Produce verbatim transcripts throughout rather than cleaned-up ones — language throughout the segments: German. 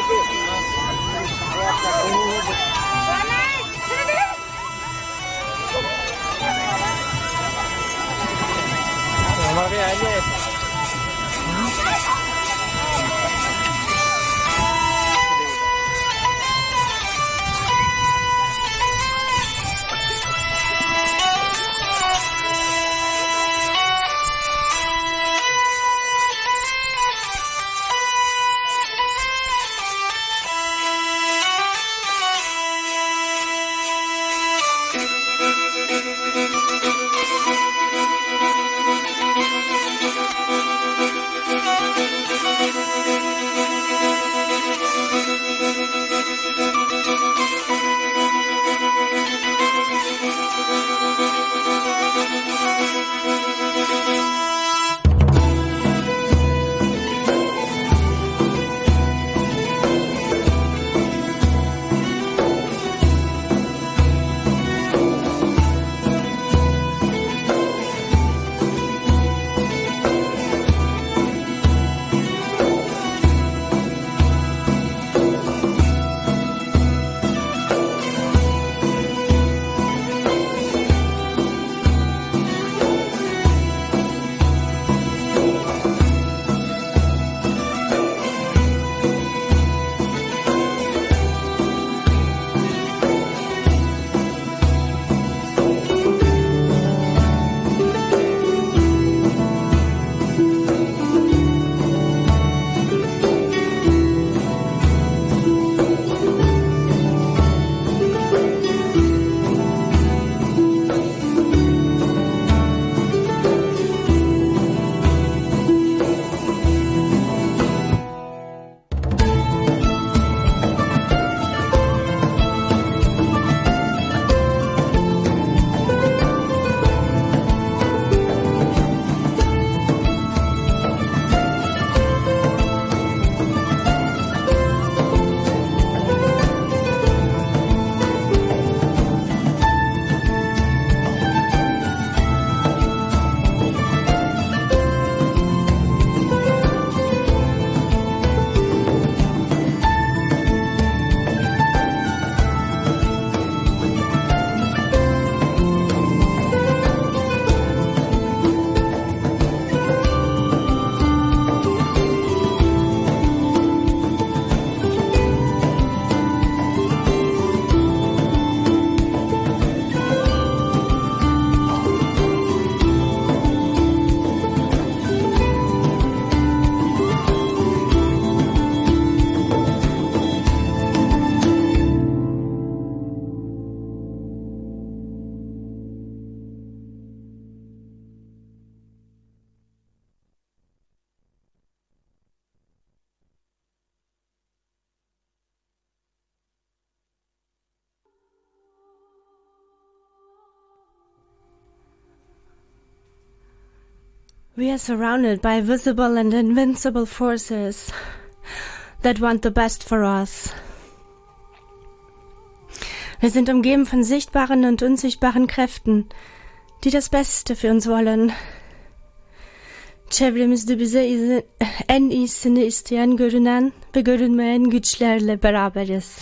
We are surrounded by visible and invincible forces that want the best for us. Wir sind umgeben von sichtbaren und unsichtbaren Kräften, die das Beste für uns wollen. Çevremizde bize en iyisini isteyen görünen ve görünmeyen güçlerle beraberiz.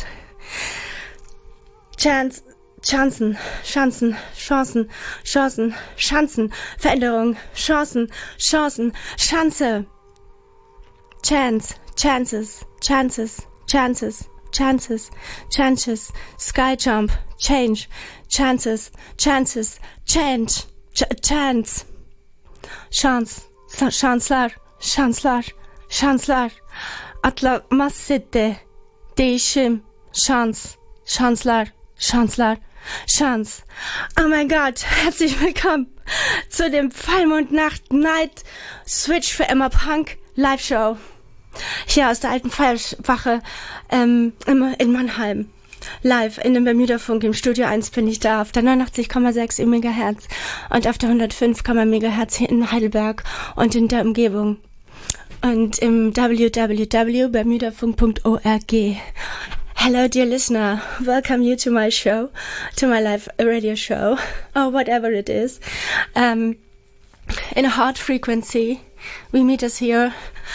Chance, Chancen, Chancen, Chancen, Chancen, Chancen, Veränderung, Chancen, Chancen, Chance. Chance, chances, chances, chances, chances, chances, sky jump, change, chances, chances, change, ch chance, chance, şanslar, şanslar, şanslar, atlamazsede, değişim, şans, şanslar, şanslar, Chance. Oh mein Gott, herzlich willkommen zu dem Vollmondnacht Night Switch für immer Punk Live Show. Hier aus der alten Feuerwache ähm, in Mannheim. Live in dem Bermuda-Funk im Studio eins bin ich da auf der neunundachtzig Komma sechs Megahertz und auf der hundertfünf Megahertz hier in Heidelberg und in der Umgebung. Und im w w w punkt bermudafunk punkt org. Hello, dear listener. Welcome you to my show, to my live radio show, or whatever it is. Um, in a hard frequency, we meet us here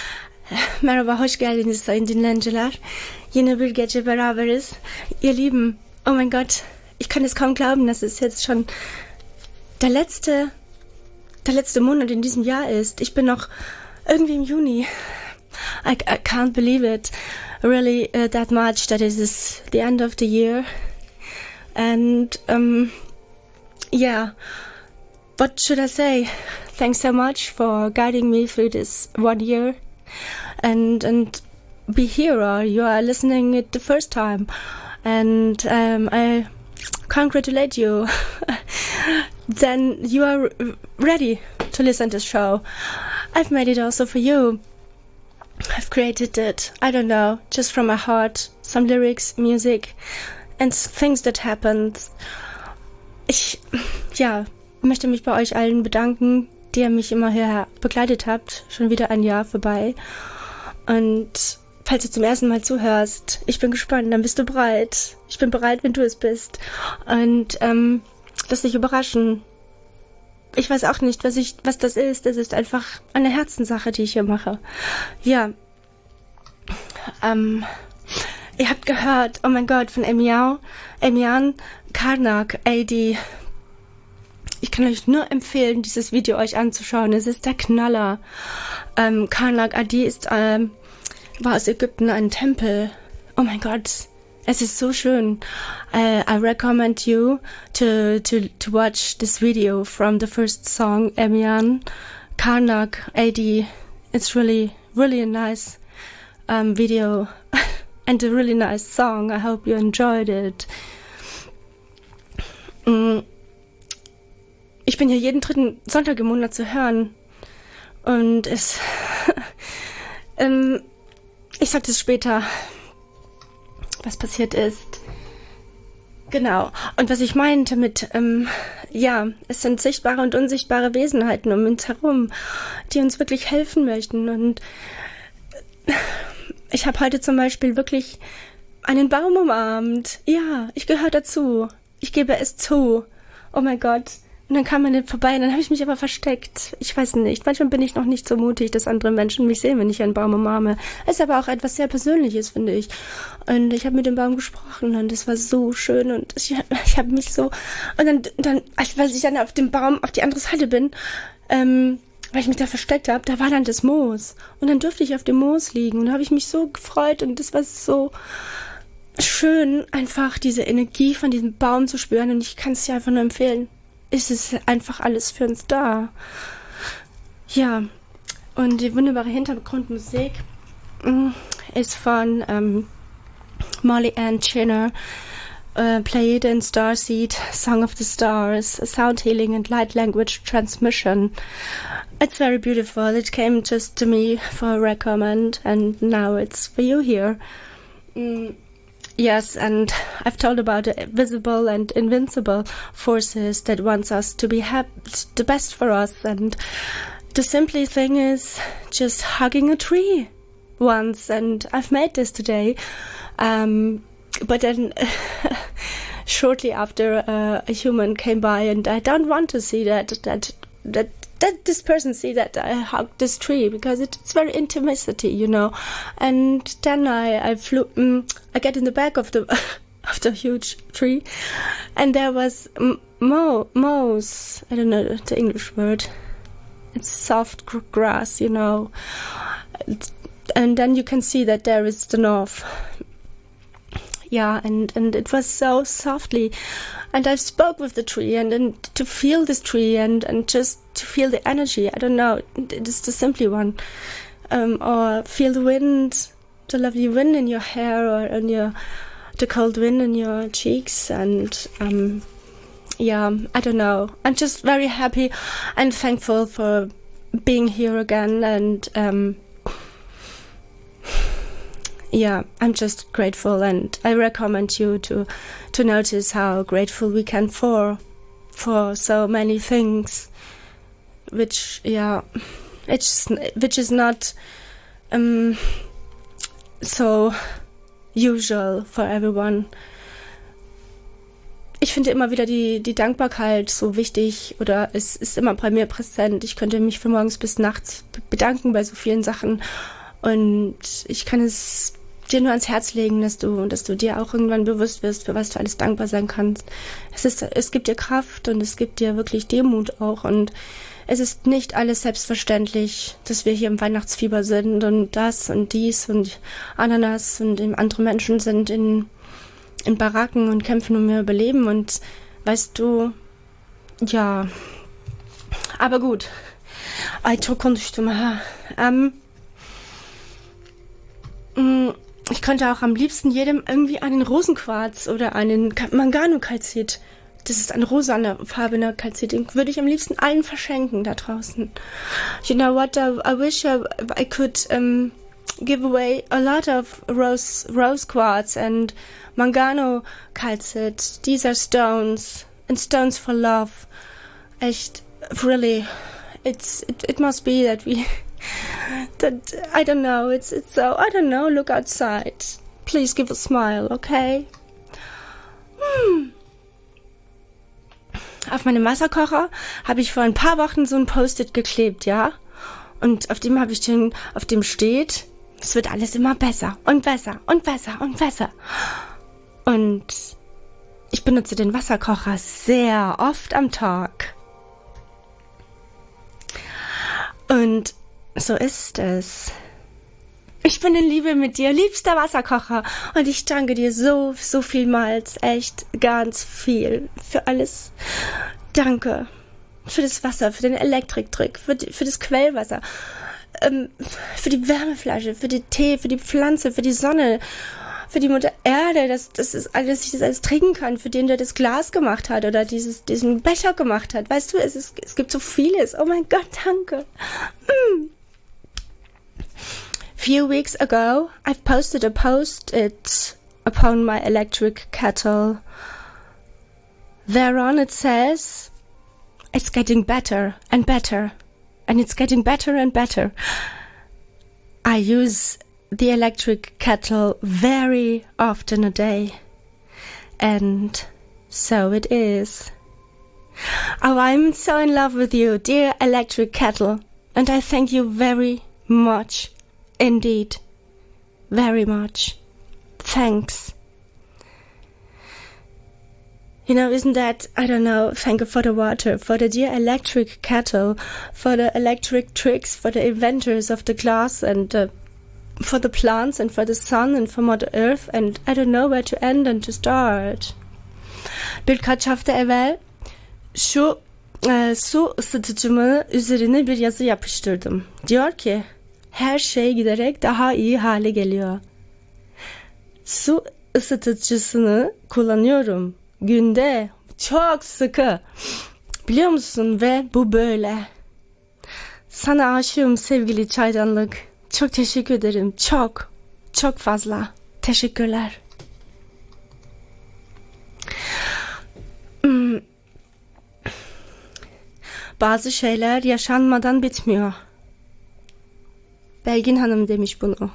Merhaba, hoş geldiniz sayın dinleyiciler. Yine bir gece beraberiz. Ihr Lieben, oh mein Gott, ich kann es kaum glauben, dass es jetzt schon der letzte, der letzte Monat in diesem Jahr ist. Ich bin noch irgendwie im Juni. I, I can't believe it really uh, that much that it is the end of the year. And um, yeah, what should I say? Thanks so much for guiding me through this one year. And and be here, or you are listening it the first time. And um, I congratulate you. Then you are ready to listen to the show. I've made it also for you. I've created it, I don't know, just from my heart, some lyrics, music and things that happened. Ich, ja, möchte mich bei euch allen bedanken, die ihr mich immer hierher begleitet habt. Schon wieder ein Jahr vorbei. Und falls du zum ersten Mal zuhörst, ich bin gespannt, dann bist du bereit. Ich bin bereit, wenn du es bist. Und ähm, lass dich überraschen. Ich weiß auch nicht, was ich, was das ist. Das ist einfach eine Herzenssache, die ich hier mache. Ja. Ähm, ihr habt gehört, oh mein Gott, von Emian, Emian Karnak, A D. Ich kann euch nur empfehlen, dieses Video euch anzuschauen. Es ist der Knaller. Ähm, Karnak A D ist, ähm, war aus Ägypten ein Tempel. Oh mein Gott. Es ist so schön. Uh, I recommend you to, to, to watch this video from the first song, Emian Karnak A D. It's really, really a nice um, video and a really nice song. I hope you enjoyed it. Mm. Ich bin hier jeden dritten Sonntag im Monat zu hören. Und es... ähm, ich sag das später, was passiert ist. Genau. Und was ich meinte mit, ähm, ja, es sind sichtbare und unsichtbare Wesenheiten um uns herum, die uns wirklich helfen möchten. Und ich habe heute zum Beispiel wirklich einen Baum umarmt. Ja, ich gehöre dazu. Ich gebe es zu. Oh mein Gott. Und dann kam man nicht vorbei, und dann habe ich mich aber versteckt. Ich weiß nicht, manchmal bin ich noch nicht so mutig, dass andere Menschen mich sehen, wenn ich einen Baum umarme. Es ist aber auch etwas sehr Persönliches, finde ich. Und ich habe mit dem Baum gesprochen und das war so schön und ich, ich habe mich so... Und dann, dann als, als ich dann auf dem Baum auf die andere Seite bin, ähm, weil ich mich da versteckt habe, da war dann das Moos. Und dann durfte ich auf dem Moos liegen und da habe ich mich so gefreut und das war so schön, einfach diese Energie von diesem Baum zu spüren und ich kann es dir einfach nur empfehlen. Ist es einfach alles für uns da. Ja, und die wunderbare Hintergrundmusik ist von ähm, Molly Ann Chinner, uh, Pleiade and Starseed, Song of the Stars, a sound healing and light language transmission. It's very beautiful. It came just to me for a recommend and now it's for you here. Mm. Yes, and I've told about the visible and invincible forces that wants us to be hap- the best for us. And the simple thing is just hugging a tree once. And I've made this today. Um, but then shortly after uh, a human came by and I don't want to see that, that, that, that this person see that I hugged this tree because it, it's very intimacy, you know. And then I, I flew, um, I get in the back of the of the huge tree, and there was mo moss. I don't know the English word. It's soft gr grass, you know. And then you can see that there is the north. Yeah, and, and it was so softly. And I spoke with the tree and, and to feel this tree and, and just to feel the energy. I don't know, it is the simply one. Um, or feel the wind, the lovely wind in your hair or in your, the cold wind in your cheeks. And um, yeah, I don't know. I'm just very happy and thankful for being here again. And um, yeah, I'm just grateful, and I recommend you to to notice how grateful we can for for so many things, which yeah, it's which is not um so usual for everyone. Ich finde immer wieder die die Dankbarkeit so wichtig, oder es ist immer bei mir präsent. Ich könnte mich von morgens bis nachts bedanken bei so vielen Sachen. Und ich kann es dir nur ans Herz legen, dass du, dass du dir auch irgendwann bewusst wirst, für was du alles dankbar sein kannst. Es ist, es gibt dir Kraft und es gibt dir wirklich Demut auch. Und es ist nicht alles selbstverständlich, dass wir hier im Weihnachtsfieber sind und das und dies und Ananas und andere Menschen sind in, in Baracken und kämpfen um ihr Überleben. Und weißt du, ja, aber gut. Ay, çok konuştum ha. Ähm, Ich könnte auch am liebsten jedem irgendwie einen Rosenquarz oder einen Mangano-Kalzit, das ist ein rosafarbener Kalzit, den würde ich am liebsten allen verschenken da draußen. You know what, I, I wish I, I could um, give away a lot of rose, rose quartz and Mangano-Kalzit. These are stones and stones for love. Echt, really, it's, it, it must be that we... That I don't know, it's it's so I don't know, look outside. Please give a smile, okay? Hm. Auf meinem Wasserkocher habe ich vor ein paar Wochen so ein Post-it geklebt, ja? Und auf dem habe ich den, auf dem steht, es wird alles immer besser und besser und besser und besser. Und ich benutze den Wasserkocher sehr oft am Tag. Und so ist es. Ich bin in Liebe mit dir, liebster Wasserkocher. Und ich danke dir so, so vielmals. Echt ganz viel. Für alles. Danke. Für das Wasser, für den Elektrikdruck, für, die, für das Quellwasser. Ähm, für die Wärmeflasche, für den Tee, für die Pflanze, für die Sonne. Für die Mutter Erde, dass, das ist alles, dass ich das alles trinken kann, für den, der das Glas gemacht hat oder dieses, diesen Becher gemacht hat. Weißt du, es, ist, es gibt so vieles. Oh mein Gott, danke. Mm. Few weeks ago, I've posted a post-it upon my electric kettle. Thereon it says, it's getting better and better, and it's getting better and better. I use the electric kettle very often a day, and so it is. Oh, I'm so in love with you, dear electric kettle, and I thank you very much. Indeed, very much. Thanks. You know, isn't that, I don't know, thank you for the water, for the dear electric kettle, for the electric tricks, for the inventors of the glass, and uh, for the plants, and for the sun, and for Mother Earth, and I don't know where to end and to start. Birkaç hafta evvel şu e, su ısıtıcımı üzerine bir yazı yapıştırdım. Diyor ki, her şey giderek daha iyi hale geliyor. Su ısıtıcısını kullanıyorum. Günde çok sıkı. Biliyor musun ve bu böyle. Sana aşığım sevgili çaydanlık. Çok teşekkür ederim. Çok, çok fazla. Teşekkürler. Hmm. Bazı şeyler yaşanmadan bitmiyor. Belgin Hanım demiş bunu.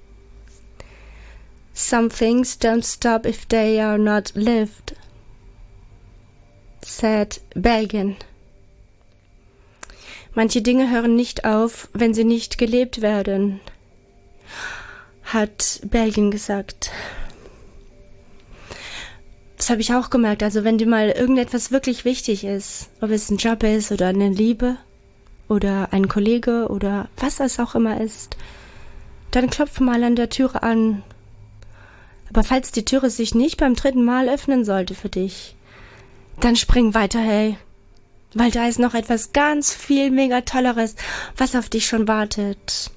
Some things don't stop if they are not lived, said Belgin. Manche Dinge hören nicht auf, wenn sie nicht gelebt werden, hat Belgin gesagt. Das habe ich auch gemerkt. Also wenn dir mal irgendetwas wirklich wichtig ist, ob es ein Job ist oder eine Liebe oder ein Kollege oder was es auch immer ist, dann klopf mal an der Türe an. Aber falls die Türe sich nicht beim dritten Mal öffnen sollte für dich, dann spring weiter, hey. Weil da ist noch etwas ganz viel mega Tolleres, was auf dich schon wartet.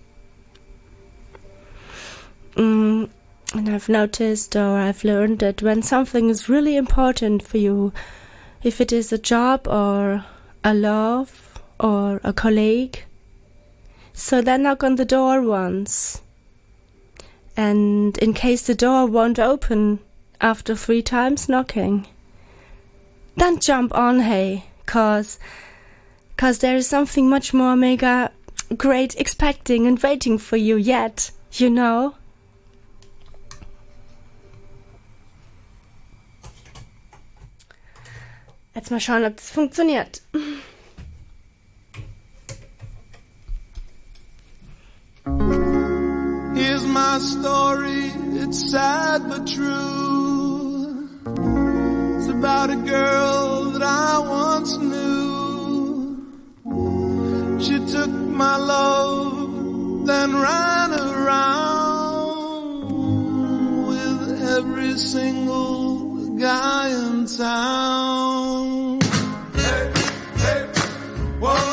Mm, and I've noticed or I've learned that when something is really important for you, if it is a job or a love or a colleague, so then knock on the door once. And in case the door won't open after three times knocking, then jump on, hey, cause, cause there is something much more mega great expecting and waiting for you yet, you know? Jetzt mal schauen, ob das funktioniert. It's sad but true. It's about a girl that I once knew. She took my love, then ran around with every single guy in town. Hey, hey, whoa.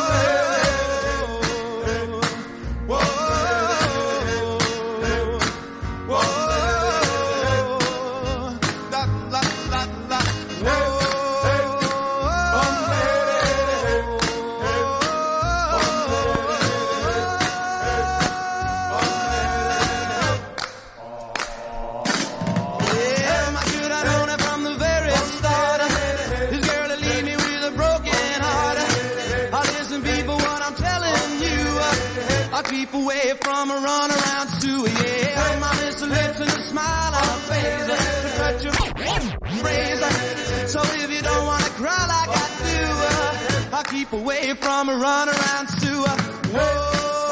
Keep away from a run around Sue, yeah. My little lips and a smile on her face, to touch your phrase. So if you don't wanna cry like I do, uh, I'll keep away from a run around Sue. Whoa.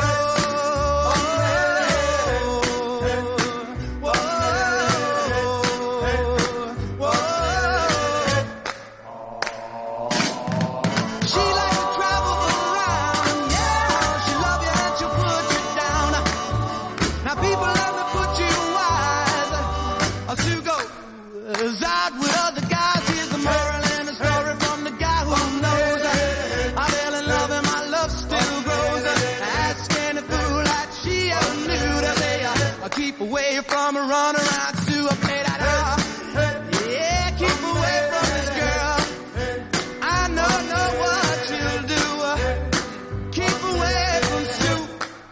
Keep away from a run around Sue. I play that out. Yeah, keep away from this girl. I know, know what you'll do. Keep away from Sue.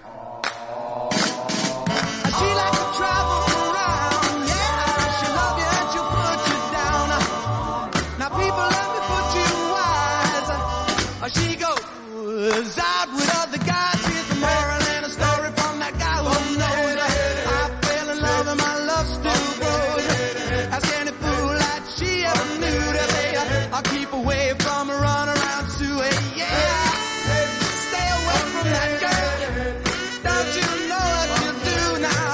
She like to travel around. Yeah, she'll love you and she'll put you down. Now people let me put you wise. She goes out with other guys. Here's the moral and a story from that guy who knows. I'll keep away from a run around Sue, yeah. Stay away from that girl. Don't you know what you do now?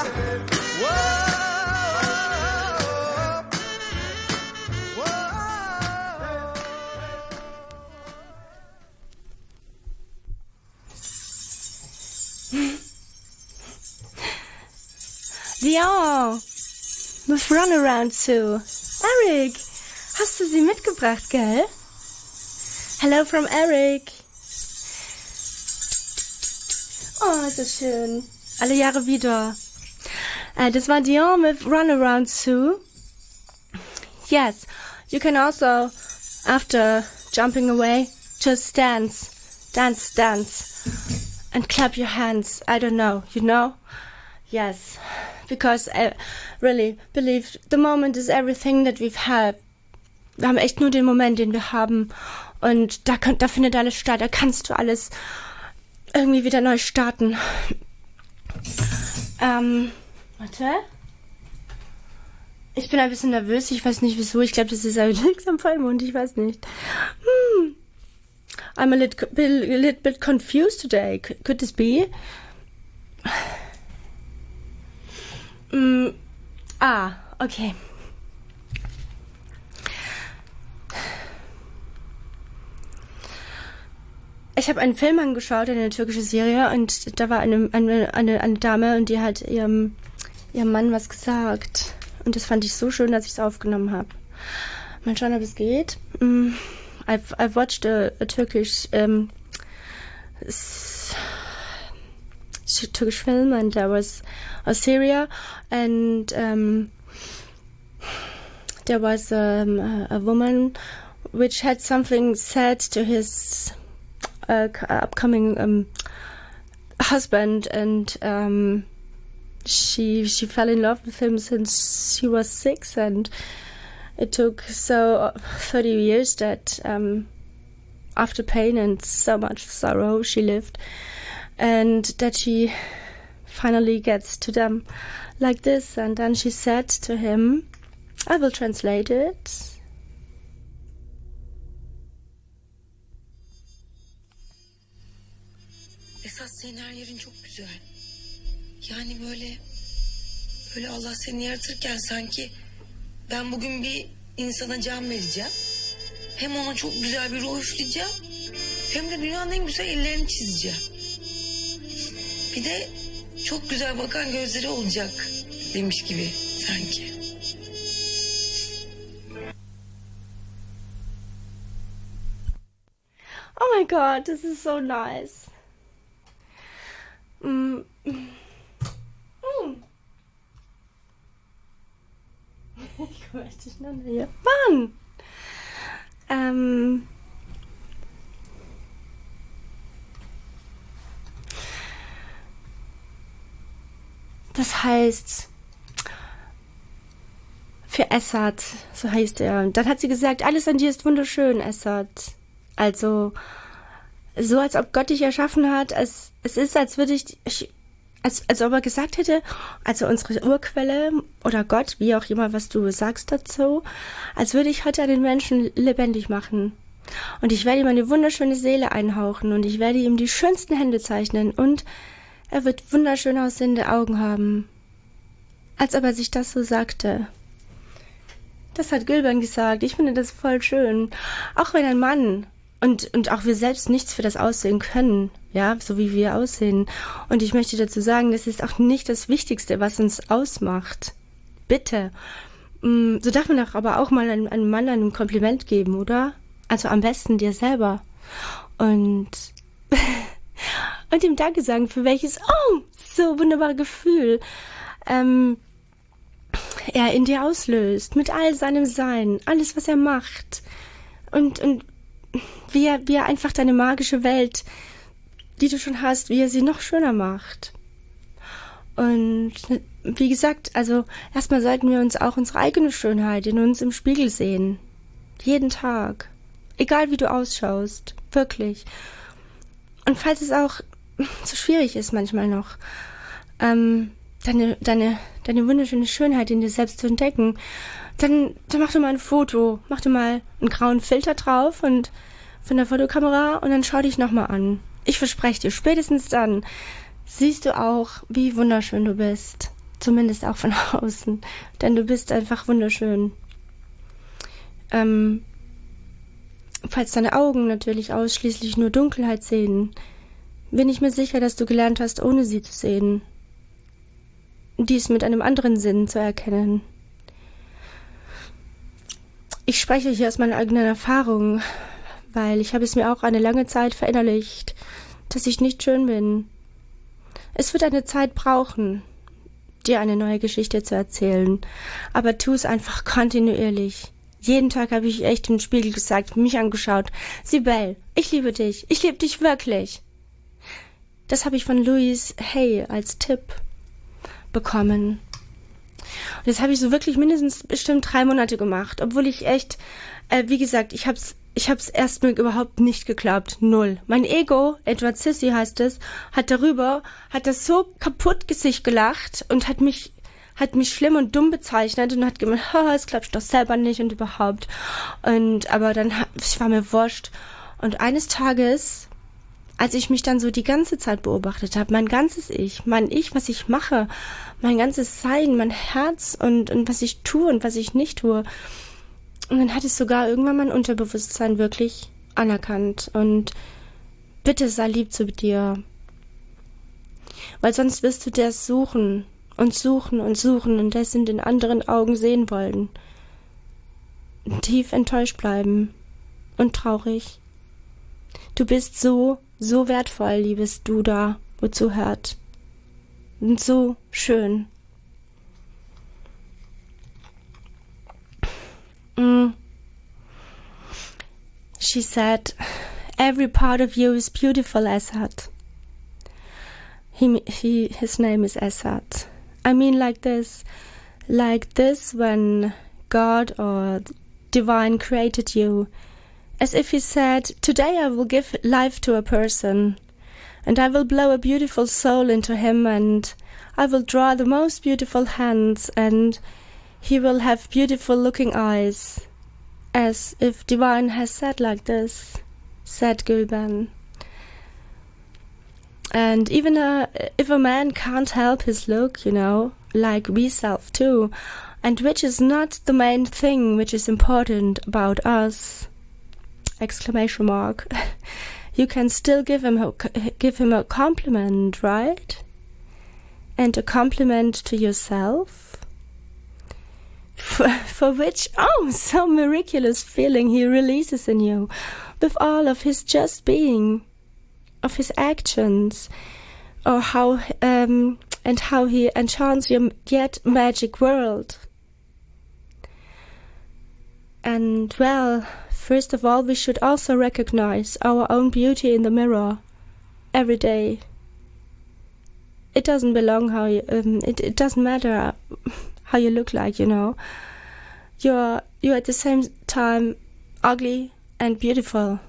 Whoa, whoa. Dion, with Run Around Sue. Eric, hast du sie mitgebracht, gell? Hello from Eric. Oh, so schön. Alle Jahre wieder. Uh, das war Dion mit Run Around Sue. Yes, you can also, after jumping away, just dance. Dance, dance. And clap your hands. I don't know, you know? Yes. Because I really believe the moment is everything that we've had. Wir haben echt nur den Moment, den wir haben. Und da, könnt, da findet alles statt. Da kannst du alles irgendwie wieder neu starten. Ähm, warte. Ich bin ein bisschen nervös. Ich weiß nicht wieso. Ich glaube, das ist ein nichts am Vollmond. Ich weiß nicht. Hm. I'm a little, a little bit confused today. Could this be? Mm. Ah, okay. Ich habe einen Film angeschaut, eine türkische Serie, und da war eine, eine, eine, eine Dame, und die hat ihrem, ihrem Mann was gesagt. Und das fand ich so schön, dass ich es aufgenommen habe. Mal schauen, ob es geht. Mm, I've, I've watched a, a Turkish um, s- Turkish film, and there was a Syria, and um, there was um, a, a woman which had something said to his uh, upcoming um, husband, and um, she she fell in love with him since she was six, and it took so thirty years that um, after pain and so much sorrow she lived, and that she finally gets to them like this. And then she said to him, I will translate it. Esas senin her yerin çok güzel. Yani böyle Böyle Allah seni yaratırken sanki ben bugün bir insana can vereceğim. Hem ona çok güzel bir ruh üfleyeceğim. Hem de dünyanın en güzel ellerini çizeceğim. Bir de çok güzel bakan gözleri olacak demiş gibi sanki. Oh my God, this is so nice. Mm. Mm. Ich komme echt durcheinander hier. Mann! Ähm. Das heißt, für Essad, so heißt er. Und dann hat sie gesagt, alles an dir ist wunderschön, Essad. Also, so als ob Gott dich erschaffen hat, als, es ist, als würde ich, ich als, als ob er gesagt hätte, also unsere Urquelle oder Gott, wie auch immer, was du sagst dazu, als würde ich heute einen Menschen lebendig machen. Und ich werde ihm eine wunderschöne Seele einhauchen und ich werde ihm die schönsten Hände zeichnen und er wird wunderschön aussehende Augen haben. Als ob er sich das so sagte. Das hat Gülben gesagt. Ich finde das voll schön. Auch wenn ein Mann und, und auch wir selbst nichts für das Aussehen können, ja, so wie wir aussehen. Und ich möchte dazu sagen, das ist auch nicht das Wichtigste, was uns ausmacht. Bitte. So darf man doch aber auch mal einem, einem Mann ein Kompliment geben, oder? Also am besten dir selber. Und... und ihm Danke sagen für welches, oh, so wunderbare Gefühl ähm, er in dir auslöst, mit all seinem Sein, alles, was er macht. Und, und wie er, wie er einfach deine magische Welt, die du schon hast, wie er sie noch schöner macht. Und wie gesagt, also erstmal sollten wir uns auch unsere eigene Schönheit in uns im Spiegel sehen. Jeden Tag. Egal wie du ausschaust. Wirklich. Und falls es auch so schwierig ist manchmal noch, ähm, deine, deine, deine wunderschöne Schönheit in dir selbst zu entdecken, dann, dann mach du mal ein Foto, mach du mal einen grauen Filter drauf und von der Fotokamera und dann schau dich nochmal an. Ich verspreche dir, spätestens dann siehst du auch, wie wunderschön du bist. Zumindest auch von außen. Denn du bist einfach wunderschön. Ähm, falls deine Augen natürlich ausschließlich nur Dunkelheit sehen, bin ich mir sicher, dass du gelernt hast, ohne sie zu sehen. Dies mit einem anderen Sinn zu erkennen. Ich spreche hier aus meiner eigenen Erfahrung, weil ich habe es mir auch eine lange Zeit verinnerlicht, dass ich nicht schön bin. Es wird eine Zeit brauchen, dir eine neue Geschichte zu erzählen, aber tu es einfach kontinuierlich. Jeden Tag habe ich echt im Spiegel gesagt, mich angeschaut. Sibel, ich liebe dich. Ich liebe dich wirklich. Das habe ich von Louise Hay als Tipp bekommen. Und das habe ich so wirklich mindestens bestimmt drei Monate gemacht, obwohl ich echt, äh, wie gesagt, ich habe es ich hab's erst mir überhaupt nicht geglaubt. Null. Mein Ego, Edward Sissy heißt es, hat darüber, hat das so kaputt Gesicht gelacht und hat mich hat mich schlimm und dumm bezeichnet und hat gemeint, ha, das glaubst du doch selber nicht und überhaupt. Und aber dann, es war mir wurscht. Und eines Tages, als ich mich dann so die ganze Zeit beobachtet habe, mein ganzes Ich, mein Ich, was ich mache, mein ganzes Sein, mein Herz und, und was ich tue und was ich nicht tue. Und dann hat es sogar irgendwann mein Unterbewusstsein wirklich anerkannt. Und bitte sei lieb zu dir. Weil sonst wirst du das suchen. Und suchen und suchen und das in den anderen Augen sehen wollen. Tief enttäuscht bleiben. Und traurig. Du bist so, so wertvoll, liebes Du da, wo zuhört. Und so schön. Mm. She said, every part of you is beautiful, Essad. He, he, his name is Essad. I mean like this, like this when God or Divine created you, as if he said, today I will give life to a person, and I will blow a beautiful soul into him, and I will draw the most beautiful hands, and he will have beautiful looking eyes, as if Divine has said like this, said Gülben. And even a, if a man can't help his look, you know, like we self too, and which is not the main thing which is important about us. Exclamation mark. You can still give him a, give him a compliment, right? And a compliment to yourself, for, for which, oh, so miraculous feeling he releases in you, with all of his just being, of his actions, or how um, and how he enchants your yet magic world. And well, first of all, we should also recognize our own beauty in the mirror every day. It doesn't belong how you, um, it, it doesn't matter how you look like, you know. You're, you're at the same time ugly and beautiful.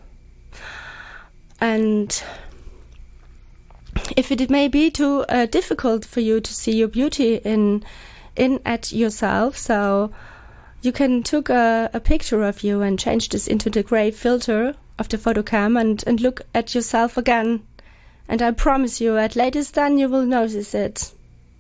And if it may be too uh, difficult for you to see your beauty in, in at yourself, so you can take a, a picture of you and change this into the gray filter of the photo cam and, and look at yourself again. And I promise you, at latest then you will notice it.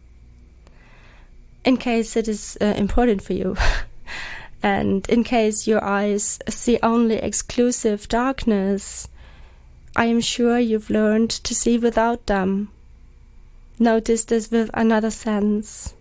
In case it is uh, important for you. And in case your eyes see only exclusive darkness, I am sure you've learned to see without them. Notice this with another sense.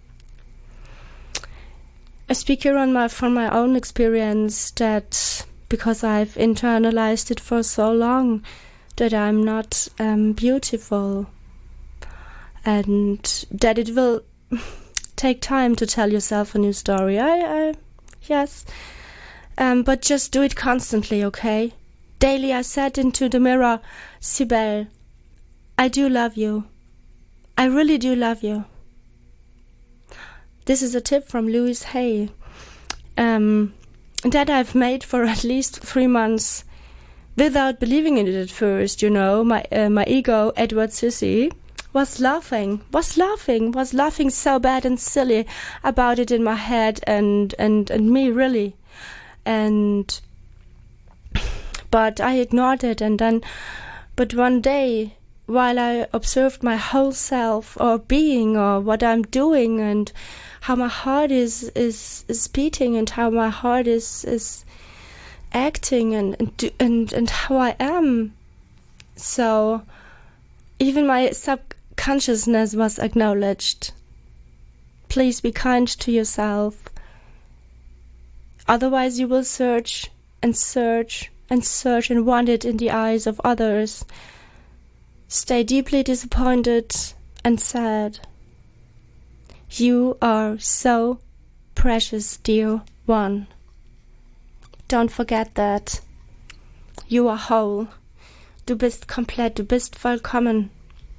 I speak here on my, from my own experience that because I've internalized it for so long, that I'm not um, beautiful, and that it will take time to tell yourself a new story. I, I yes, um, but just do it constantly, okay? Daily I said into the mirror, Sibel, I do love you. I really do love you. This is a tip from Louise Hay, um, that I've made for at least three months. Without believing in it at first, you know, my uh, my ego, Edward Sissy, was laughing, was laughing, was laughing so bad and silly about it in my head, and, and, and me really. And, but I ignored it, and then, but one day, while I observed my whole self, or being, or what I'm doing, and how my heart is, is, is beating, and how my heart is, is, acting and and, and and how I am. So even my subconsciousness was acknowledged. Please be kind to yourself. Otherwise you will search and search and search and want it in the eyes of others. Stay deeply disappointed and sad. You are so precious, dear one. Don't forget that. You are whole. Du bist komplett. Du bist vollkommen.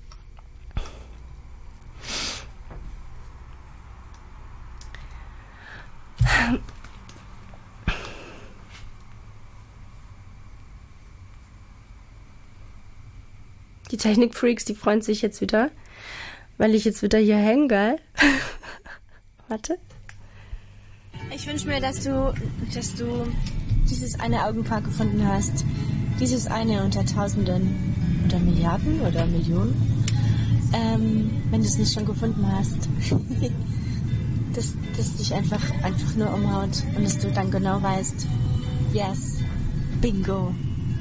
Die Technikfreaks, die freuen sich jetzt wieder, weil ich jetzt wieder hier hänge, gell? Warte. Ich wünsche mir, dass du, dass du dieses eine Augenpaar gefunden hast. Dieses eine unter Tausenden oder Milliarden oder Millionen. Ähm, wenn du es nicht schon gefunden hast. dass, dass dich einfach, einfach nur umhaut und dass du dann genau weißt, yes, bingo.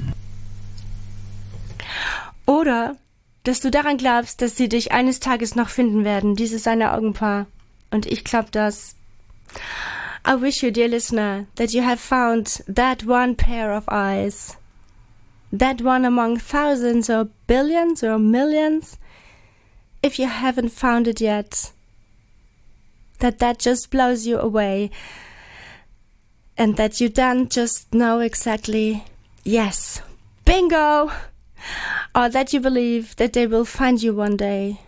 Oder, dass du daran glaubst, dass sie dich eines Tages noch finden werden, dieses eine Augenpaar. Und ich glaube das. I wish you, dear listener, that you have found that one pair of eyes. That one among thousands or billions or millions. If you haven't found it yet, that that just blows you away. And that you then just know exactly, yes, bingo! Or that you believe that they will find you one day.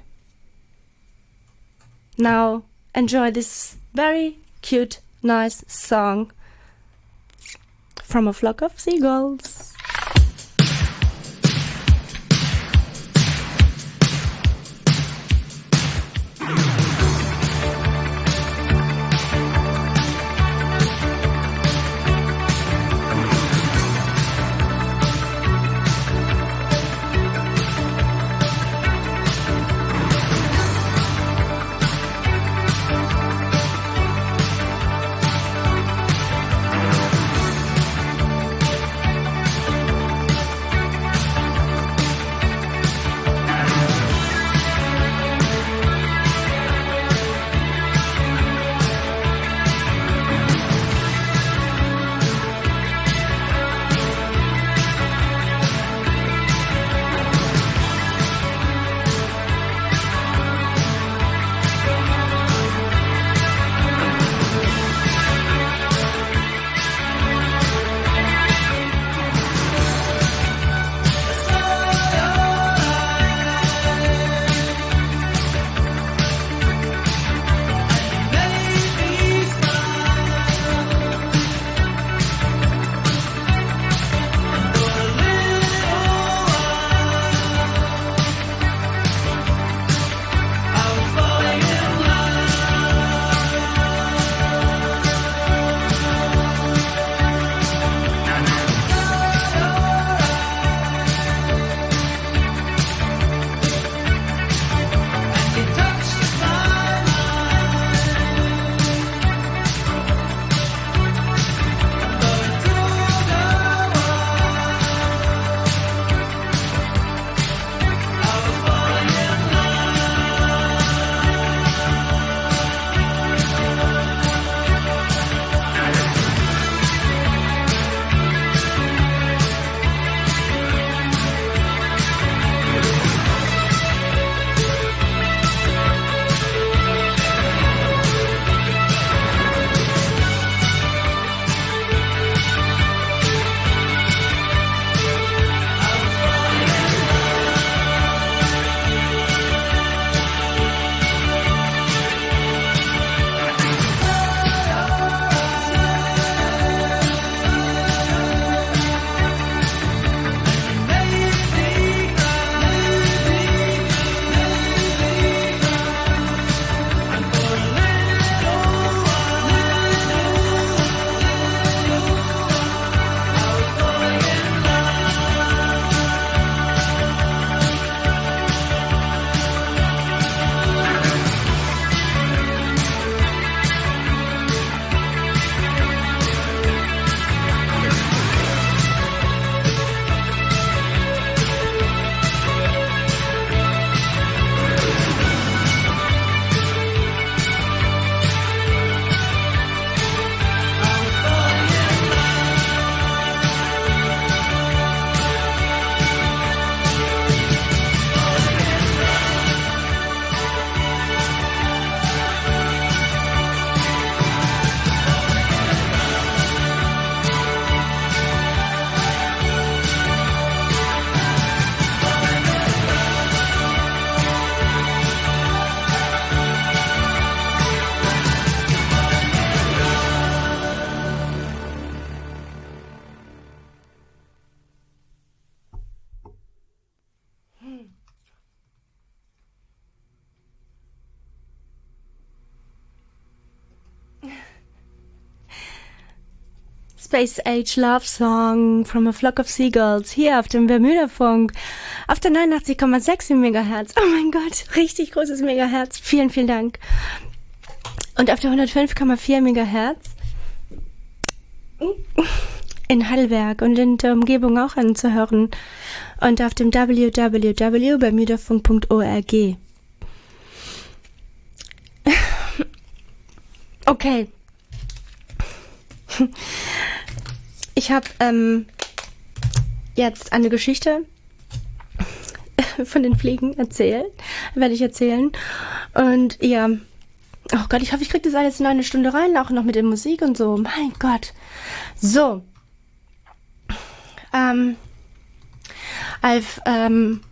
Now, enjoy this very cute, nice song from a flock of seagulls. Space Age Love Song from a Flock of Seagulls hier auf dem Bermuda-Funk auf der neunundachtzig Komma sechs Megahertz. Oh mein Gott, richtig großes Megahertz. Vielen, vielen Dank. Und auf der hundertfünf Komma vier Megahertz in Heidelberg und in der Umgebung auch anzuhören. Und auf dem w w w punkt bermudafunk punkt org. Okay. Ich habe ähm, jetzt eine Geschichte von den Fliegen erzählt, werde ich erzählen. Und ja, oh Gott, ich hoffe, ich kriege das alles in eine Stunde rein, auch noch mit der Musik und so. Mein Gott. So. Um, I've, um,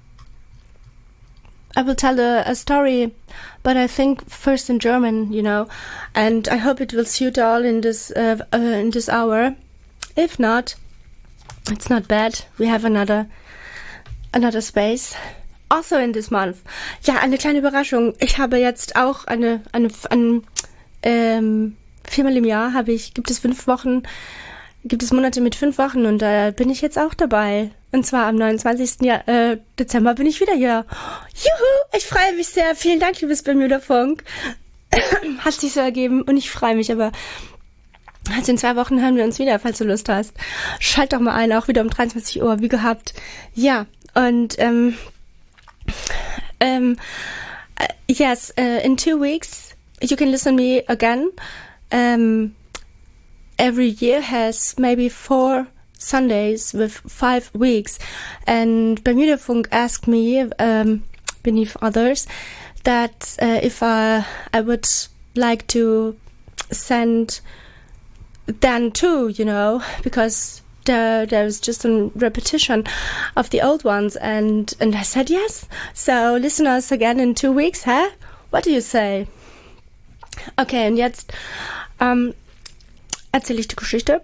I will tell a, a story, but I think first in German, you know, and I hope it will suit all in this, uh, uh, in this hour. If not, it's not bad. We have another, another space. Also in this month. Ja, eine kleine Überraschung. Ich habe jetzt auch eine, eine, eine ähm, viermal im Jahr habe ich, gibt es fünf Wochen, gibt es Monate mit fünf Wochen und da bin ich jetzt auch dabei. Und zwar am neunundzwanzigsten Ja, äh, Dezember bin ich wieder hier. Juhu, ich freue mich sehr. Vielen Dank, liebes Bermuda-Funk. Hat sich so ergeben und ich freue mich, aber also in zwei Wochen hören wir uns wieder, falls du Lust hast. Schalt doch mal ein, auch wieder um dreiundzwanzig Uhr, wie gehabt. Ja, und ähm, ähm, uh, yes, uh, in two weeks you can listen me again. Um, every year has maybe four Sundays with five weeks, and Bermuda-Funk asked me, um, beneath others, that uh, if I, I would like to send then too, you know, because there there's just a repetition of the old ones, and and I said yes. So listen us again in two weeks, huh? What do you say? Okay, und jetzt ähm, erzähle ich die Geschichte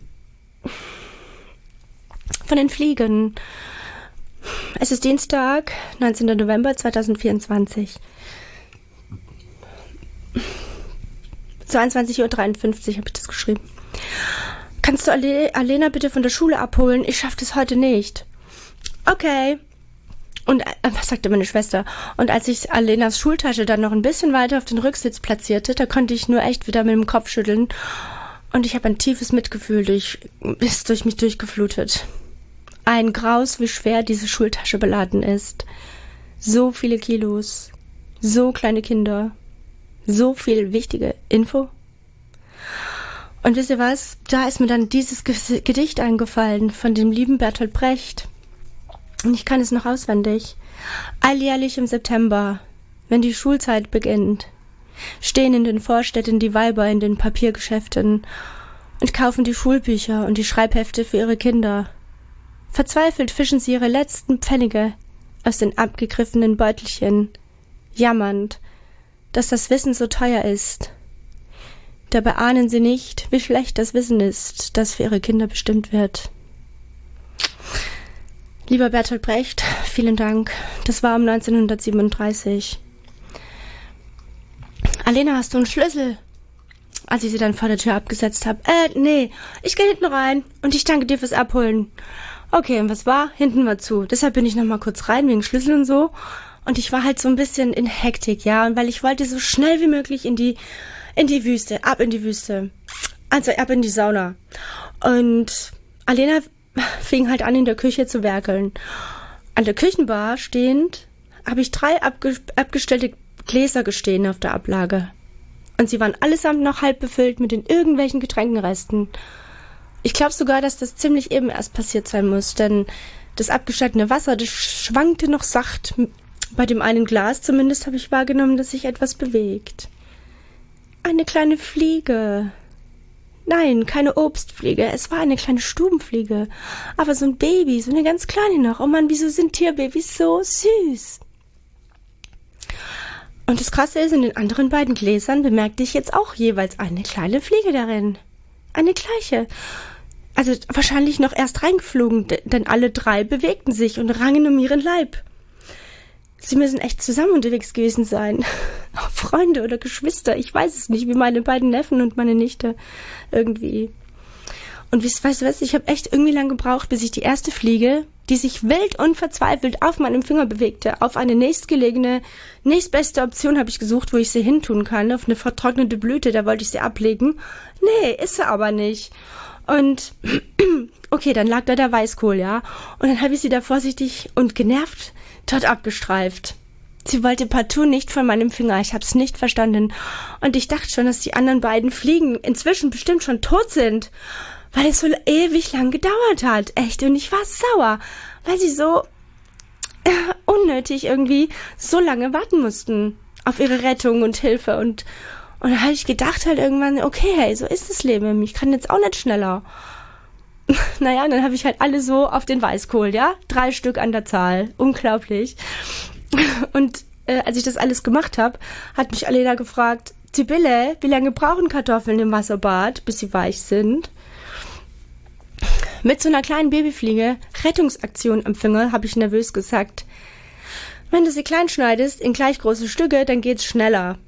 von den Fliegen. Es ist Dienstag, neunzehnten November zweitausendvierundzwanzig. zweiundzwanzig Uhr dreiundfünfzig habe ich das geschrieben. Kannst du Ale- Alena bitte von der Schule abholen? Ich schaffe das heute nicht. Okay. Und äh, was sagte meine Schwester? Und als ich Alenas Schultasche dann noch ein bisschen weiter auf den Rücksitz platzierte, da konnte ich nur echt wieder mit dem Kopf schütteln. Und ich habe ein tiefes Mitgefühl durch, ist durch mich durchgeflutet. Ein Graus, wie schwer diese Schultasche beladen ist. So viele Kilos, so kleine Kinder, so viel wichtige Info. Und wisst ihr was? Da ist mir dann dieses Ge- Gedicht eingefallen von dem lieben Bertolt Brecht. Und ich kann es noch auswendig. Alljährlich im September, wenn die Schulzeit beginnt, stehen in den Vorstädten die Weiber in den Papiergeschäften und kaufen die Schulbücher und die Schreibhefte für ihre Kinder. Verzweifelt fischen sie ihre letzten Pfennige aus den abgegriffenen Beutelchen, jammernd, dass das Wissen so teuer ist. Dabei ahnen sie nicht, wie schlecht das Wissen ist, das für ihre Kinder bestimmt wird. Lieber Bertolt Brecht, vielen Dank. Das war um neunzehnhundertsiebenunddreißig. Alena, hast du einen Schlüssel? Als ich sie dann vor der Tür abgesetzt habe. Äh, nee, ich gehe hinten rein und ich danke dir fürs Abholen. Okay, und was war? Hinten war zu. Deshalb bin ich noch mal kurz rein, wegen Schlüssel und so. Und ich war halt so ein bisschen in Hektik, ja. Und weil ich wollte so schnell wie möglich in die, in die Wüste, ab in die Wüste. Also ab in die Sauna. Und Alena fing halt an, in der Küche zu werkeln. An der Küchenbar stehend habe ich drei abge- abgestellte Gläser gestehen auf der Ablage. Und sie waren allesamt noch halb befüllt mit den irgendwelchen Getränkenresten. Ich glaube sogar, dass das ziemlich eben erst passiert sein muss, denn das abgestellte Wasser, das schwankte noch sacht. Bei dem einen Glas zumindest habe ich wahrgenommen, dass sich etwas bewegt. Eine kleine Fliege. Nein, keine Obstfliege, es war eine kleine Stubenfliege. Aber so ein Baby, so eine ganz kleine noch. Oh Mann, wieso sind Tierbabys so süß? Und das Krasse ist, in den anderen beiden Gläsern bemerkte ich jetzt auch jeweils eine kleine Fliege darin. Eine gleiche. Also wahrscheinlich noch erst reingeflogen, denn alle drei bewegten sich und rangen um ihren Leib. Sie müssen echt zusammen unterwegs gewesen sein. Freunde oder Geschwister, ich weiß es nicht, wie meine beiden Neffen und meine Nichte irgendwie. Und weißt du was, ich habe echt irgendwie lang gebraucht, bis ich die erste Fliege, die sich wild und verzweifelt auf meinem Finger bewegte, auf eine nächstgelegene, nächstbeste Option habe ich gesucht, wo ich sie hintun kann, auf eine vertrocknete Blüte, da wollte ich sie ablegen. Nee, ist sie aber nicht. Und okay, dann lag da der Weißkohl, ja. Und dann habe ich sie da vorsichtig und genervt dort abgestreift. Sie wollte partout nicht von meinem Finger, ich habe es nicht verstanden. Und ich dachte schon, dass die anderen beiden Fliegen inzwischen bestimmt schon tot sind, weil es so ewig lang gedauert hat. Echt, und ich war sauer, weil sie so äh, unnötig irgendwie so lange warten mussten auf ihre Rettung und Hilfe. Und, und dann habe ich gedacht halt irgendwann, okay, hey, so ist das Leben, ich kann jetzt auch nicht schneller. Naja, und dann habe ich halt alle so auf den Weißkohl, ja, drei Stück an der Zahl, unglaublich. Und äh, als ich das alles gemacht habe, hat mich Alena gefragt, Sibylle, wie lange brauchen Kartoffeln im Wasserbad, bis sie weich sind? Mit so einer kleinen Babyfliege, Rettungsaktion am Finger, habe ich nervös gesagt, wenn du sie klein schneidest in gleich große Stücke, dann geht's schneller.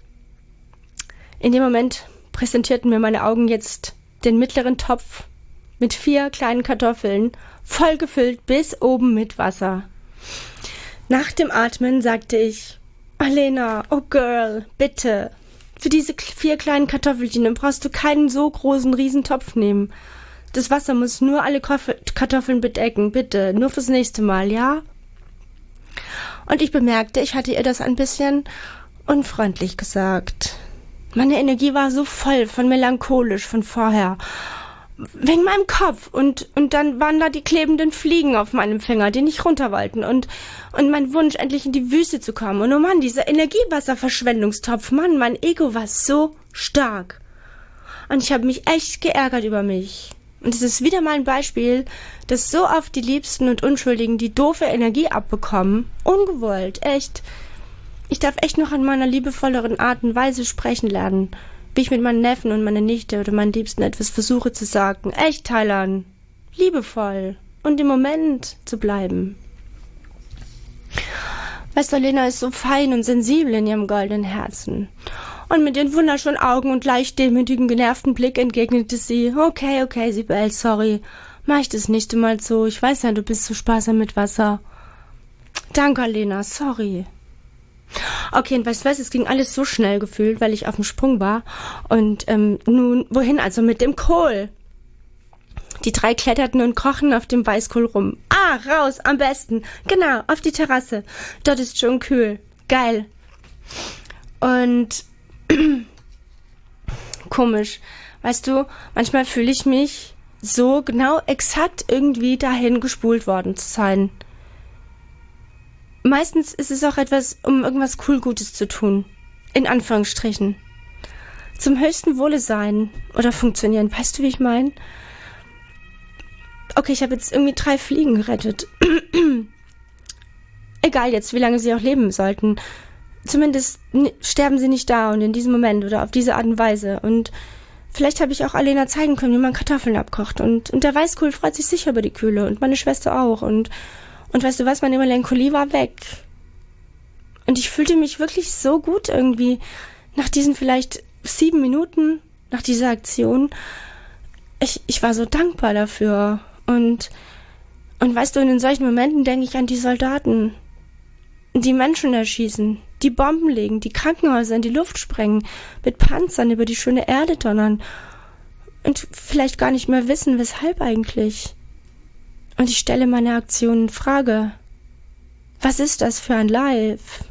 In dem Moment präsentierten mir meine Augen jetzt den mittleren Topf mit vier kleinen Kartoffeln, voll gefüllt bis oben mit Wasser. Nach dem Atmen sagte ich, Alena, oh Girl, bitte, für diese vier kleinen Kartoffelchen brauchst du keinen so großen Riesentopf nehmen. Das Wasser muss nur alle Kartoffeln bedecken, bitte, nur fürs nächste Mal, ja? Und ich bemerkte, ich hatte ihr das ein bisschen unfreundlich gesagt. Meine Energie war so voll von melancholisch von vorher. Wegen meinem Kopf. Und, und dann waren da die klebenden Fliegen auf meinem Finger, die nicht runter wollten. Und, und mein Wunsch, endlich in die Wüste zu kommen. Und oh Mann, dieser Energiewasserverschwendungstopf, Mann, mein Ego war so stark. Und ich habe mich echt geärgert über mich. Und es ist wieder mal ein Beispiel, dass so oft die Liebsten und Unschuldigen die doofe Energie abbekommen. Ungewollt, echt. Ich darf echt noch an meiner liebevolleren Art und Weise sprechen lernen. Wie ich mit meinen Neffen und meiner Nichte oder meinen Liebsten etwas versuche zu sagen. Echt, Thailand. Liebevoll. Und im Moment zu bleiben. Weißt du, Lena ist so fein und sensibel in ihrem goldenen Herzen. Und mit ihren wunderschönen Augen und leicht demütigen, genervten Blick entgegnete sie, okay, okay, Sibylle, sorry. Mach ich das nächste Mal so. Ich weiß ja, du bist so sparsam mit Wasser. Danke, Lena, sorry. Okay, und weißt du was, es ging alles so schnell gefühlt, weil ich auf dem Sprung war. Und ähm, nun, wohin also mit dem Kohl? Die drei kletterten und krochen auf dem Weißkohl rum. Ah, raus, am besten. Genau, auf die Terrasse. Dort ist schon kühl. Geil. Und komisch. Weißt du, manchmal fühle ich mich so genau exakt irgendwie dahin gespult worden zu sein. Meistens ist es auch etwas, um irgendwas cool Gutes zu tun. In Anführungsstrichen. Zum höchsten Wohle sein oder funktionieren. Weißt du, wie ich meine? Okay, ich habe jetzt irgendwie drei Fliegen gerettet. Egal jetzt, wie lange sie auch leben sollten. Zumindest sterben sie nicht da und in diesem Moment oder auf diese Art und Weise. Und vielleicht habe ich auch Alena zeigen können, wie man Kartoffeln abkocht. Und, und der Weißkohl freut sich sicher über die Kühle und meine Schwester auch. Und Und weißt du was, meine Melancholie war weg. Und ich fühlte mich wirklich so gut irgendwie nach diesen vielleicht sieben Minuten, nach dieser Aktion. Ich, ich war so dankbar dafür. Und, und weißt du, in solchen Momenten denke ich an die Soldaten, die Menschen erschießen, die Bomben legen, die Krankenhäuser in die Luft sprengen, mit Panzern über die schöne Erde donnern und vielleicht gar nicht mehr wissen, weshalb eigentlich. Und ich stelle meine Aktion in Frage. Was ist das für ein Life?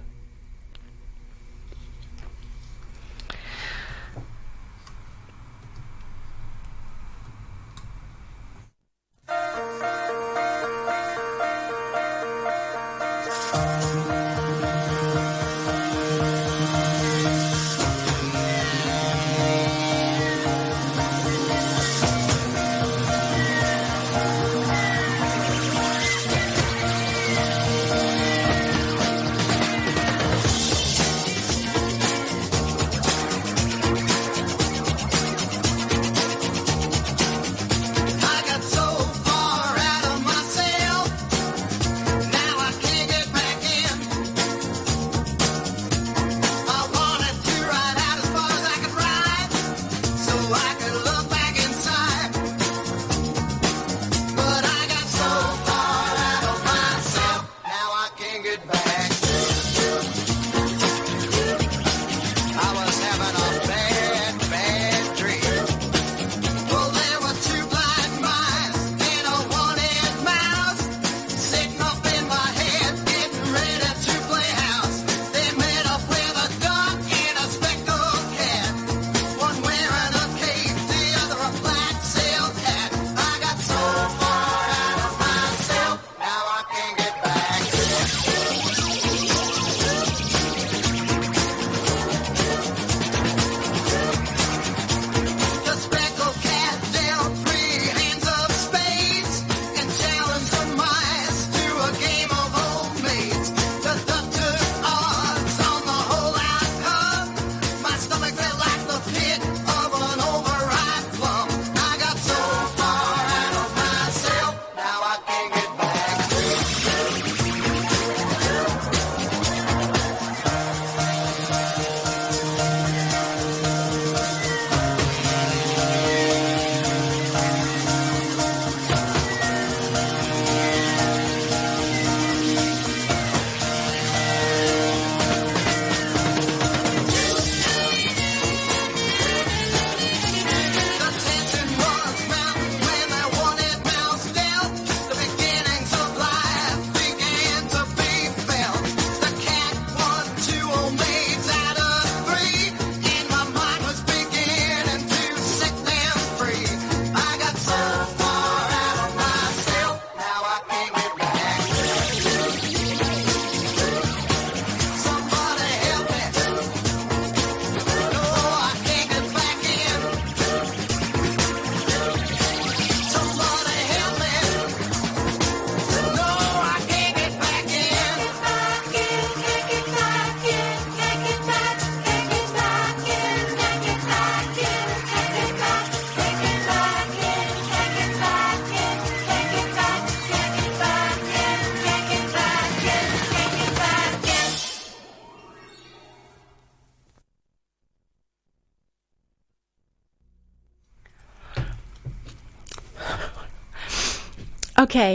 Okay.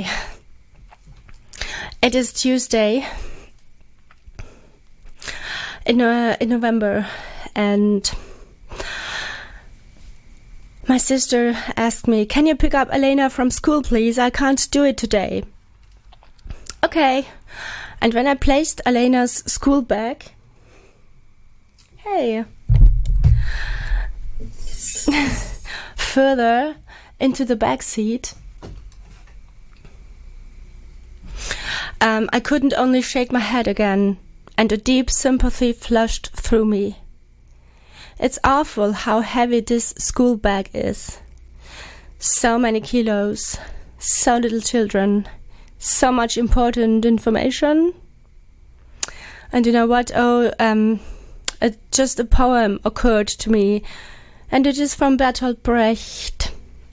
It is Tuesday in, uh, in November, and my sister asked me, can you pick up Elena from school, please? I can't do it today. Okay. And when I placed Elena's school bag, hey, further into the back seat, um, I couldn't only shake my head again, and a deep sympathy flushed through me. It's awful how heavy this school bag is. So many kilos, so little children, so much important information. And you know what? Oh, um, it, just a poem occurred to me, and it is from Bertolt Brecht.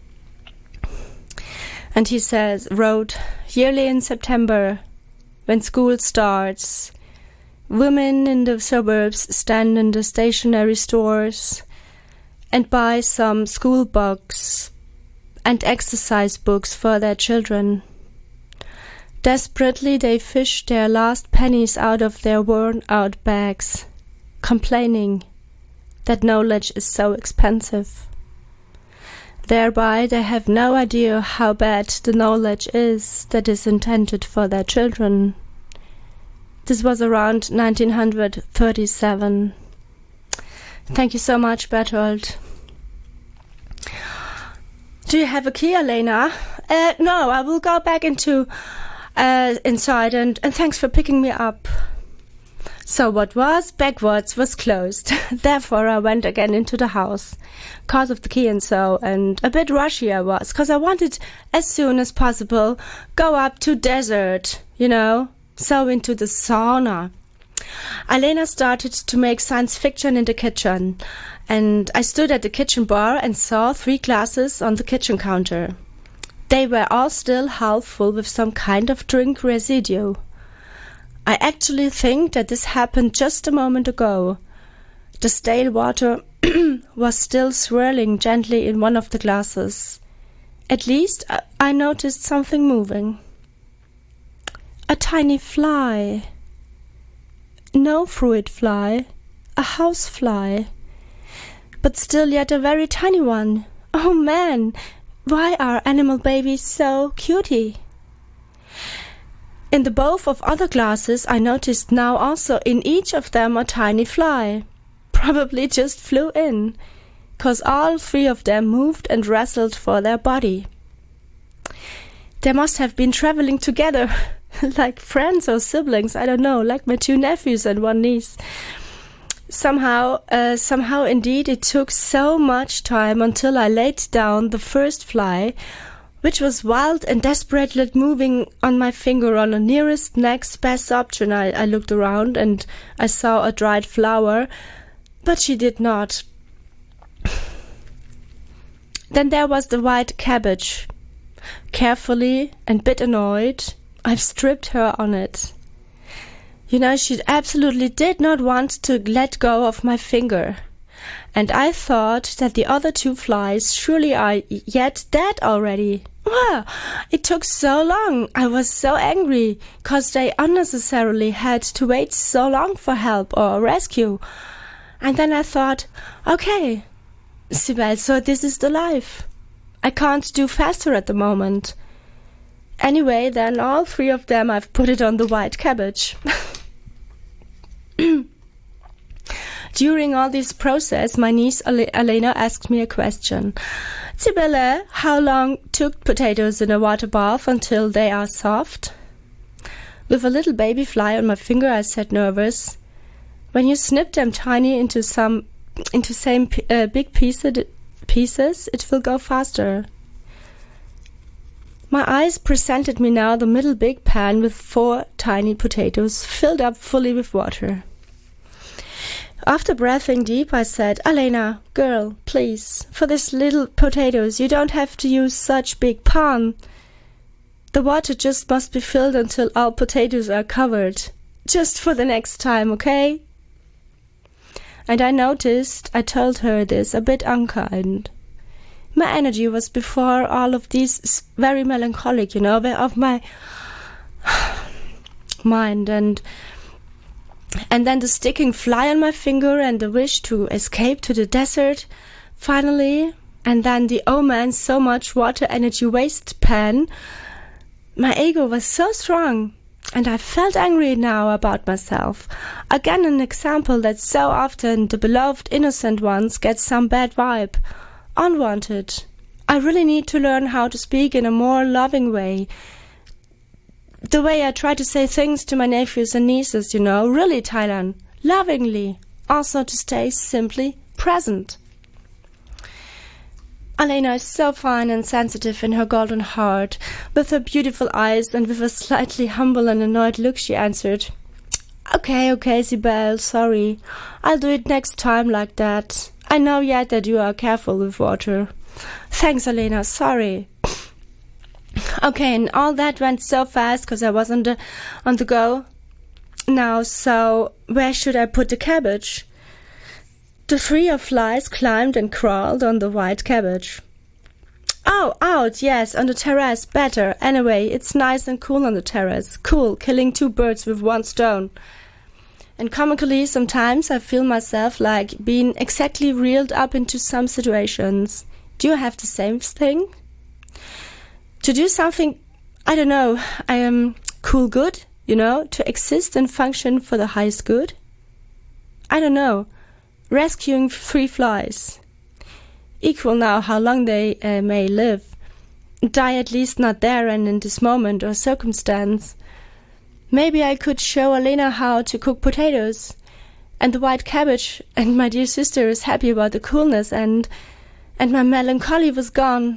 And he says, wrote, yearly in September, when school starts, women in the suburbs stand in the stationery stores and buy some school books and exercise books for their children. Desperately they fish their last pennies out of their worn-out bags, complaining that knowledge is so expensive. Thereby they have no idea how bad the knowledge is that is intended for their children. This was around nineteen thirty-seven. Thank you so much, Bertolt. Do you have a key, Elena? Uh, no, I will go back into uh, inside, and, and thanks for picking me up. So what was backwards was closed. Therefore I went again into the house, cause of the key and so, and a bit rushy I was, cause I wanted as soon as possible go up to desert, you know, so into the sauna. Elena started to make science fiction in the kitchen, and I stood at the kitchen bar and saw three glasses on the kitchen counter. They were all still half full with some kind of drink residue. I actually think that this happened just a moment ago. The stale water was still swirling gently in one of the glasses. At least I, I noticed something moving. A tiny fly. No fruit fly, a house fly. But still yet a very tiny one. Oh man, why are animal babies so cutie? In the both of other glasses I noticed now also in each of them a tiny fly. Probably just flew in, 'cause all three of them moved and wrestled for their body. They must have been traveling together, like friends or siblings, I don't know, like my two nephews and one niece. Somehow, uh, somehow indeed it took so much time until I laid down the first fly, which was wild and desperately moving on my finger on the nearest next best option. I, I looked around and I saw a dried flower, but she did not. Then there was the white cabbage. Carefully and bit annoyed, I've stripped her on it. You know, she absolutely did not want to let go of my finger. And I thought that the other two flies surely are yet dead already. Wow, it took so long. I was so angry, 'cause they unnecessarily had to wait so long for help or rescue. And then I thought, okay, Sibel, so this is the life. I can't do faster at the moment. Anyway, then all three of them I've put it on the white cabbage. During all this process, my niece Elena asked me a question. Sibylle, how long took potatoes in a water bath until they are soft? With a little baby fly on my finger, I said, nervous, when you snip them tiny into some into same uh, big piece, pieces, it will go faster. My eyes presented me now the middle big pan with four tiny potatoes filled up fully with water. After breathing deep, I said, Elena, girl, please, for these little potatoes, you don't have to use such big pan. The water just must be filled until all potatoes are covered. Just for the next time, okay? And I noticed I told her this a bit unkind. my energy was before all of these very melancholic, you know, of my mind, and and then the sticking fly on my finger and the wish to escape to the desert finally, and then the oh man, so much water energy waste pan. My ego was so strong, and I felt angry now about myself. Again, an example that so often the beloved innocent ones get some bad vibe, unwanted. I really need to learn how to speak in a more loving way. The way I try to say things to my nephews and nieces, you know, really, Thailand, lovingly. Also to stay simply present. Alena is so fine and sensitive in her golden heart. With her beautiful eyes and with a slightly humble and annoyed look, she answered, Okay, okay, Sibel, sorry. I'll do it next time like that. I know yet that you are careful with water. Thanks, Alena, sorry. Okay, and all that went so fast because I was on the, on the go. Now, so where should I put the cabbage? The three of flies climbed and crawled on the white cabbage. Oh, out, yes, on the terrace, better. Anyway, it's nice and cool on the terrace. Cool, killing two birds with one stone. And comically, sometimes I feel myself like being exactly reeled up into some situations. Do you have the same thing? To do something, I don't know, I am cool good, you know, to exist and function for the highest good. I don't know, rescuing three flies. Equal now how long they uh, may live. Die at least not there and in this moment or circumstance. Maybe I could show Alena how to cook potatoes and the white cabbage, and my dear sister is happy about the coolness, and and my melancholy was gone.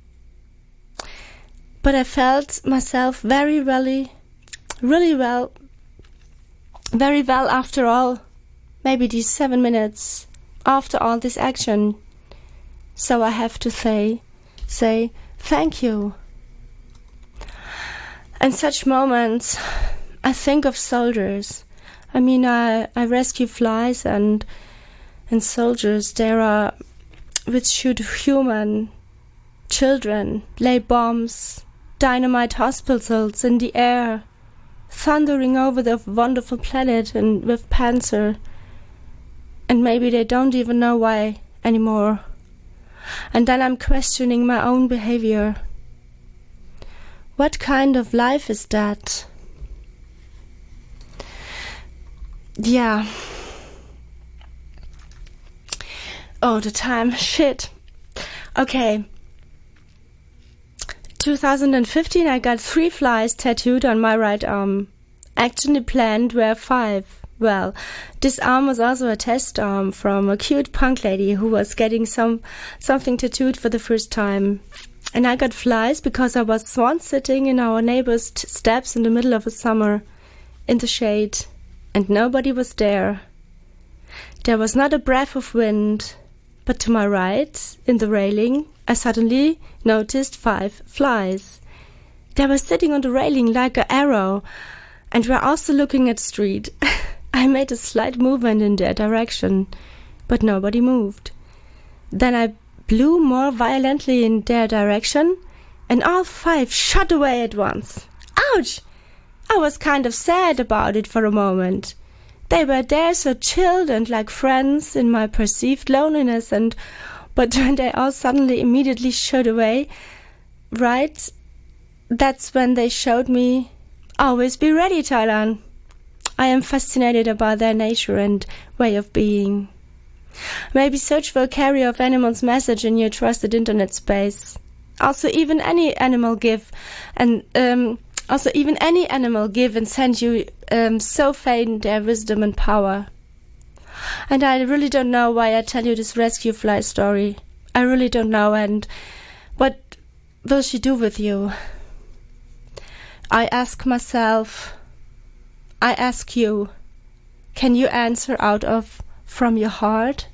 But I felt myself very really, really well, very well after all, maybe these seven minutes after all this action. So I have to say, say thank you. And such moments, I think of soldiers. I mean, I, I rescue flies and and soldiers. There are which shoot human children, lay bombs, dynamite hospitals in the air, thundering over the wonderful planet and with Panzer. And maybe they don't even know why anymore. And then I'm questioning my own behavior. What kind of life is that? Yeah. Oh, the time. Shit. Okay. two thousand fifteen, I got three flies tattooed on my right arm. Actually planned were five. Well, this arm was also a test arm from a cute punk lady who was getting some something tattooed for the first time. And I got flies because I was once sitting in our neighbor's t- steps in the middle of a summer, in the shade, and nobody was there. There was not a breath of wind, but to my right, in the railing, I suddenly noticed five flies. They were sitting on the railing like an arrow, and were also looking at the street. I made a slight movement in their direction, but nobody moved. Then I blew more violently in their direction, and all five shot away at once. Ouch! I was kind of sad about it for a moment. They were there so chilled and like friends in my perceived loneliness, and but when they all suddenly immediately shot away, right, that's when they showed me, always be ready, Thailand. I am fascinated about their nature and way of being. Maybe search for a carrier of animal's message in your trusted internet space. Also, even any animal give, and um, also even any animal give and send you um, so faint their wisdom and power. And I really don't know why I tell you this rescue fly story. I really don't know. And what will she do with you? I ask myself. I ask you, can you answer out of from your heart?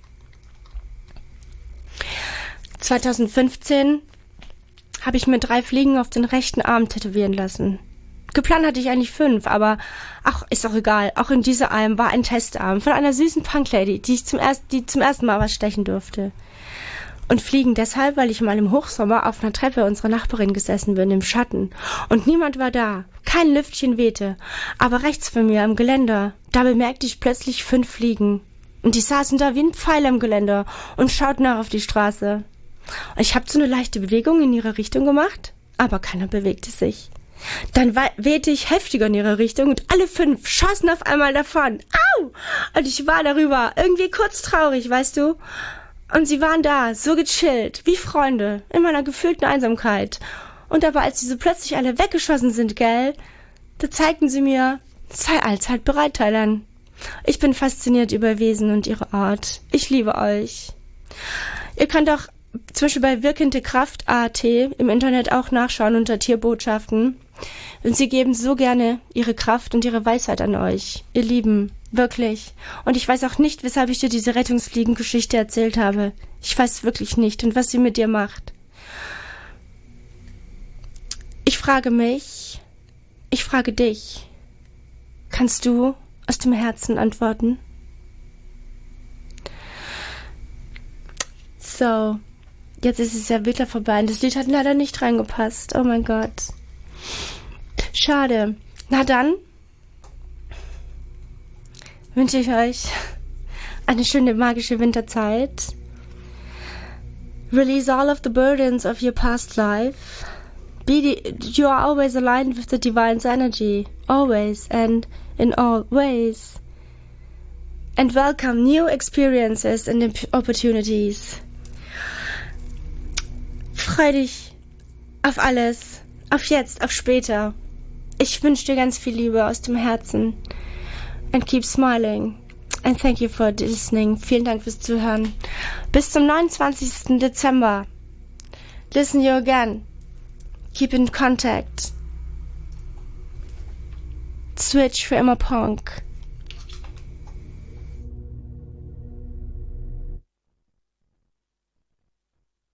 zwanzig fünfzehn habe ich mir drei Fliegen auf den rechten Arm tätowieren lassen. Geplant hatte ich eigentlich fünf, aber ach, ist auch egal. Auch in dieser Arm war ein Testarm von einer süßen Punklady, die ich zum ersten, die zum ersten Mal was stechen durfte. Und fliegen deshalb, weil ich mal im Hochsommer auf einer Treppe unserer Nachbarin gesessen bin, im Schatten. Und niemand war da. Kein Lüftchen wehte. Aber rechts von mir am Geländer, da bemerkte ich plötzlich fünf Fliegen. Und die saßen da wie ein Pfeil am Geländer und schauten nach auf die Straße. Ich habe so eine leichte Bewegung in ihre Richtung gemacht, aber keiner bewegte sich. Dann wehte ich heftiger in ihre Richtung und alle fünf schossen auf einmal davon. Au! Und ich war darüber irgendwie kurz traurig, weißt du? Und sie waren da, so gechillt, wie Freunde, in meiner gefühlten Einsamkeit. Und aber als sie so plötzlich alle weggeschossen sind, gell, da zeigten sie mir, sei allzeit bereit, Thailand. Ich bin fasziniert über Wesen und ihre Art. Ich liebe euch. Ihr könnt auch zum Beispiel bei Wirkende Kraft A T im Internet auch nachschauen unter Tierbotschaften. Und sie geben so gerne ihre Kraft und ihre Weisheit an euch, ihr Lieben, wirklich. Und ich weiß auch nicht, weshalb ich dir diese Rettungsfliegengeschichte erzählt habe. Ich weiß wirklich nicht und was sie mit dir macht. Ich frage mich, ich frage dich, kannst du aus dem Herzen antworten? So, jetzt ist es ja wieder vorbei und das Lied hat leider nicht reingepasst. Oh mein Gott. Schade. Na dann wünsche ich euch eine schöne magische Winterzeit. Release all of the burdens of your past life. Be the, you are always aligned with the divine's energy. Always and in all ways. And welcome new experiences and opportunities. Freu dich auf alles. Auf jetzt, auf später. Ich wünsche dir ganz viel Liebe aus dem Herzen. And keep smiling. And thank you for listening. Vielen Dank fürs Zuhören. Bis zum neunundzwanzigsten Dezember. Listen you again. Keep in contact. Switch für immer Punk.